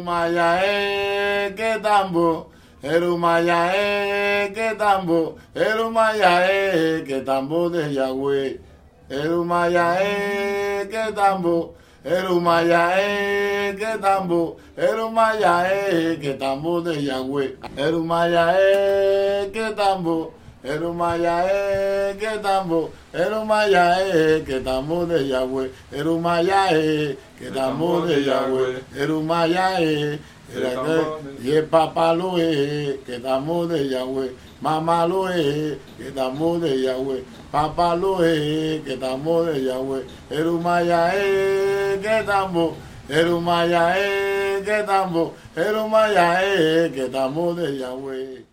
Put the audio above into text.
Erumaya, que tambo. Erumaya, que tambo. Erumaya, que tambo de Yahweh. Erumaya, que tambo. Erumaya, que tambo. Erumaya, que tambo de Yahweh. Erumaya, que tambo. Erumaya, que tambo. Erumaya, que tambo de Yahweh. Erumaya, que tambo de Yahweh. Erumaya, y el papá lo es, que estamos de Yahweh. Mamá lo es, que estamos de Yahweh. Papá lo es, que estamos de Yahweh. Erumaya, que estamos. Erumaya, que estamos. Erumaya, que estamos de Yahweh.